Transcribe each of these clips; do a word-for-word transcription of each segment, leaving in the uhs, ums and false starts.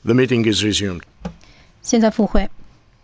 The meeting is resumed. 现在复会。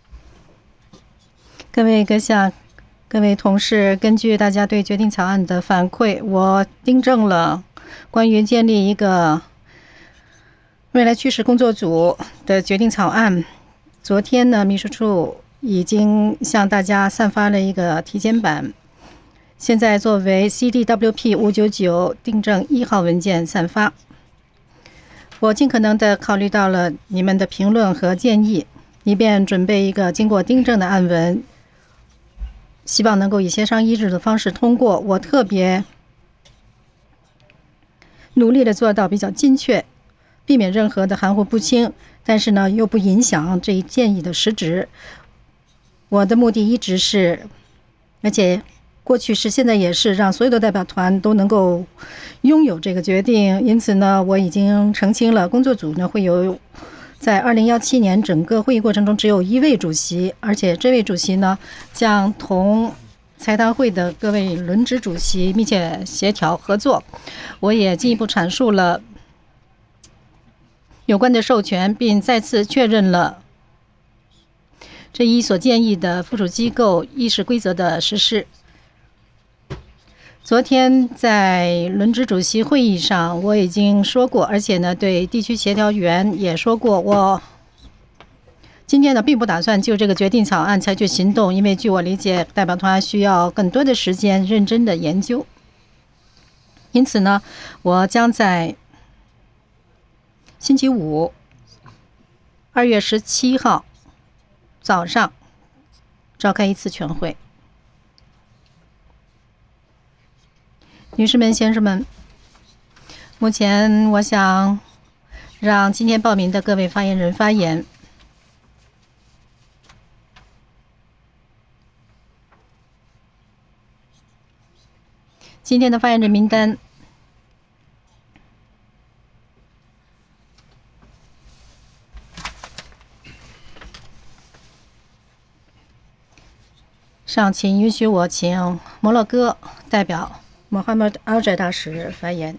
各位阁下、各位同事，根据大家对决定草案的反馈，我订正了关于建立一个未来趋势工作组的决定草案。昨天呢，秘书处已经向大家散发了一个提前版，现在作为 C D W P 五九九订正一号文件散发。我尽可能地考虑到了你们的评论和建议，以便准备一个经过订正的案文，希望能够以协商一致的方式通过。我特别努力地做到比较精确，避免任何的含糊不清，但是呢，又不影响这一建议的实质。我的目的一直是，而且过去是，现在也是，让所有的代表团都能够拥有这个决定。因此呢，我已经澄清了，工作组呢会有在二零一七年整个会议过程中只有一位主席，而且这位主席呢将同财谈会的各位轮值主席密切协调合作。我也进一步阐述了有关的授权，并再次确认了这一所建议的附属机构议事规则的实施。昨天在轮值主席会议上，我已经说过，而且呢，对地区协调员也说过，我今天呢并不打算就这个决定草案采取行动，因为据我理解，代表团需要更多的时间认真的研究。因此呢，我将在星期五，二月十七号早上召开一次全会。女士们、先生们，目前我想让今天报名的各位发言人发言。今天的发言人名单上，请允许我请摩洛哥代表穆罕默德·阿尔扎大使发言。